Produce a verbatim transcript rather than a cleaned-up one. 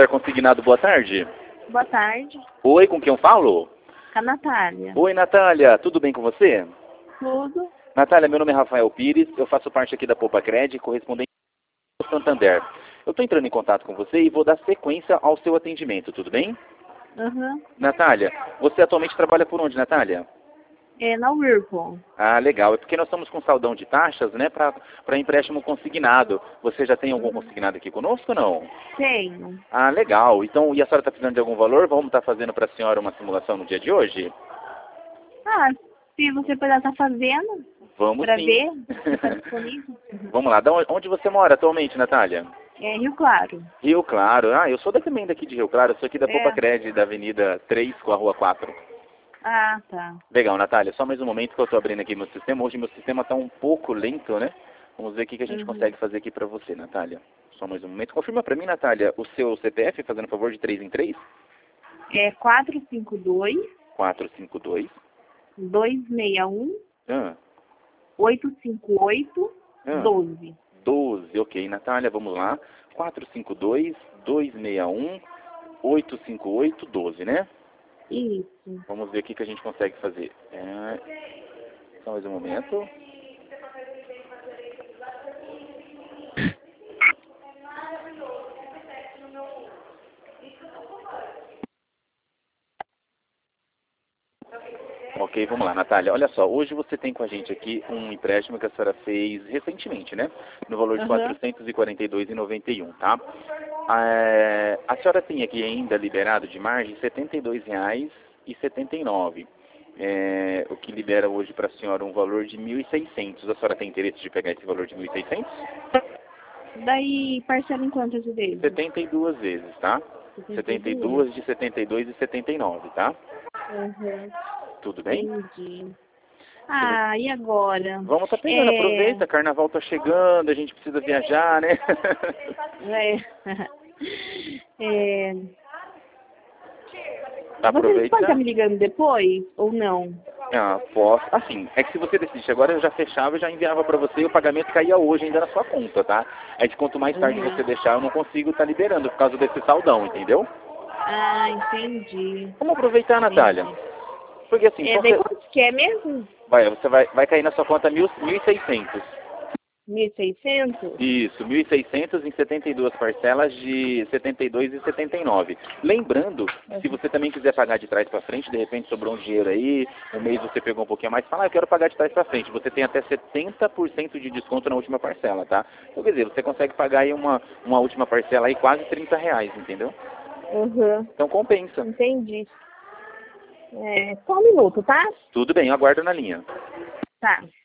Santander Consignado, boa tarde. Boa tarde. Oi, com quem eu falo? Com a Natália. Oi, Natália, tudo bem com você? Tudo. Natália, meu nome é Rafael Pires, eu faço parte aqui da Poupa Cred, correspondente ao Santander. Eu estou entrando em contato com você e vou dar sequência ao seu atendimento, tudo bem? Uhum. Natália, você atualmente trabalha por onde, Natália? É na Whirlpool. Ah, legal. É porque nós estamos com saldão de taxas, né, para empréstimo consignado. Você já tem algum Uhum. consignado aqui conosco ou não? Tenho. Ah, legal. Então, e a senhora está precisando de algum valor? Vamos estar fazendo para a senhora uma simulação no dia de hoje? Ah, se você puder estar fazendo, Vamos para sim. ver se está disponível. Uhum. Vamos lá. Da onde onde você mora atualmente, Natália? É Rio Claro. Rio Claro. Ah, eu sou da- também daqui de Rio Claro. Eu sou aqui da Poupa É. Cred, da Avenida três com a Rua quatro. Ah, tá. Legal, Natália. Só mais um momento que eu estou abrindo aqui meu sistema. Hoje meu sistema está um pouco lento, né? Vamos ver o que que a gente Uhum. consegue fazer aqui para você, Natália. Só mais um momento. Confirma para mim, Natália, o seu C P F, fazendo favor, de três em três? É quatro cinco dois, quatro cinco dois. dois seis um, Ah, oito cinco oito, ah, doze. doze. Ok, Natália, vamos lá. quatro cinco dois, dois seis um, oito cinco oito, doze, né? Isso. Vamos ver o que que a gente consegue fazer. É... Só mais um momento. Ok, vamos lá, Natália. Olha só, hoje você tem com a gente aqui um empréstimo que a senhora fez recentemente, né? No valor de Uhum. quatrocentos e quarenta e dois reais e noventa e um, tá? É, a senhora tem aqui ainda liberado de margem setenta e dois reais e setenta e nove. É, o que libera hoje para a senhora um valor de mil e seiscentos. A senhora tem interesse de pegar esse valor de mil e seiscentos? Daí parcela em quantas vezes? setenta e duas vezes, tá? setenta e duas de setenta e dois e setenta e nove, tá? Uhum. Tudo bem? Entendi. Ah, e agora? Vamos tá pegando, É, aproveita, carnaval tá chegando, a gente precisa viajar, né? é, é, Tá você pode estar aproveitando? me ligando depois ou não? Ah, posso. Assim, é que se você decidisse agora, eu já fechava e já enviava pra você e o pagamento caía hoje ainda na sua conta, tá? É que quanto mais tarde Uhum. você deixar, eu não consigo estar liberando por causa desse saldão, entendeu? Ah, entendi. Vamos aproveitar, Natália. Entendi. Porque assim, É, só daí você, quanto que é mesmo? vai, você vai, vai cair na sua conta mil, mil e seiscentos. mil e seiscentos? Isso, mil e seiscentos em setenta e duas parcelas de setenta e dois e setenta e nove. Lembrando, se você também quiser pagar de trás para frente, de repente sobrou um dinheiro aí, um mês você pegou um pouquinho a mais, fala, ah, eu quero pagar de trás para frente. Você tem até setenta por cento de desconto na última parcela, tá? Então, quer dizer, você consegue pagar aí uma, uma última parcela aí quase trinta reais, entendeu? Uhum. Então compensa. Entendi. É, só um minuto, tá? Tudo bem, eu aguardo na linha. Tá.